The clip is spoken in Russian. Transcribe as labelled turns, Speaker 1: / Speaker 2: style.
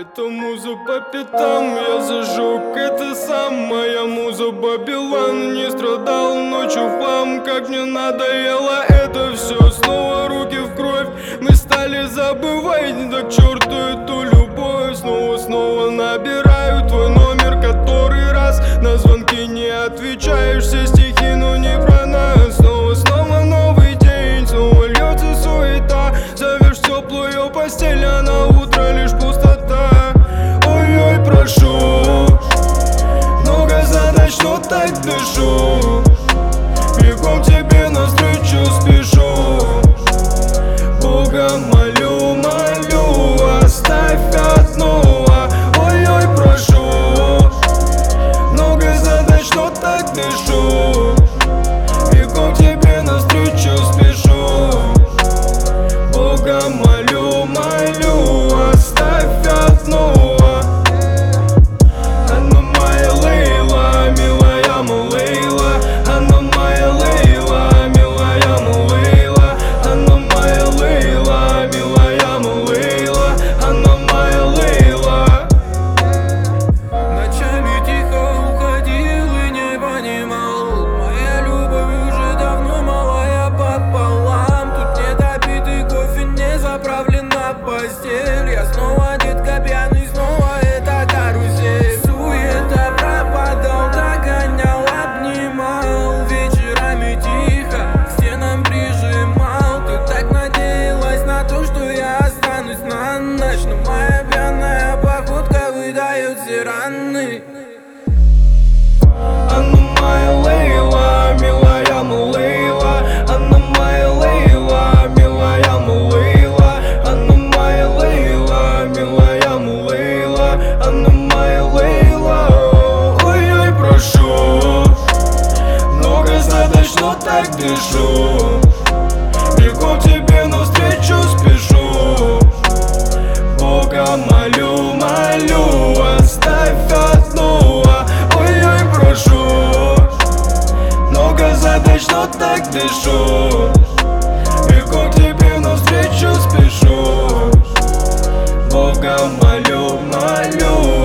Speaker 1: Это муза по пятам, я зажег, это сам. Моя муза Бабилан, не страдал ночью в хлам. Как мне надоело это все, снова руки в кровь. Мы стали забывать, да к черту эту любовь. Снова набираю твой номер, который раз на звонки не отвечаешь. Все стихи, но не про нас. Снова новый день, снова льется суета. Зовешь в теплую постель, а на утро лишь пустота. Ой-ой, прошу, много задач, но так дышу. Бегом тебе навстречу спешу. Бога молю, оставь одного. Ой-ой, прошу, много задач, но так дышу. Бегом тебе навстречу спешу. Бога молю, оставь одного. Она моя Лейла, милая Лейла. Она моя Лейла, милая Лейла. Она моя Лейла, милая Лейла. Она моя Лейла.
Speaker 2: Ночами тихо уходил и не понимал. Моя любовь уже давно малая пополам. Тут нет допитый кофе, не заправлена постель. Я снова детка пьяный, снова это карусель. Суета пропадал, догонял, обнимал. Вечерами тихо к стенам прижимал. Ты так надеялась на то, что я останусь на ночь, но моя пьяная походка выдает все раны.
Speaker 1: Она моя Лейла, милая Лейла. Она моя Лейла, милая Лейла. Она моя Лейла, милая Лейла. Она моя Лейла. Ой-ой, прошу, много задач, но так дышу. Бегом тебе навстречу спешу. Бога молю, оставь одного. Ой-ой, прошу, много задач, но так дышу. Бегом тебе навстречу спешу. Бога молю,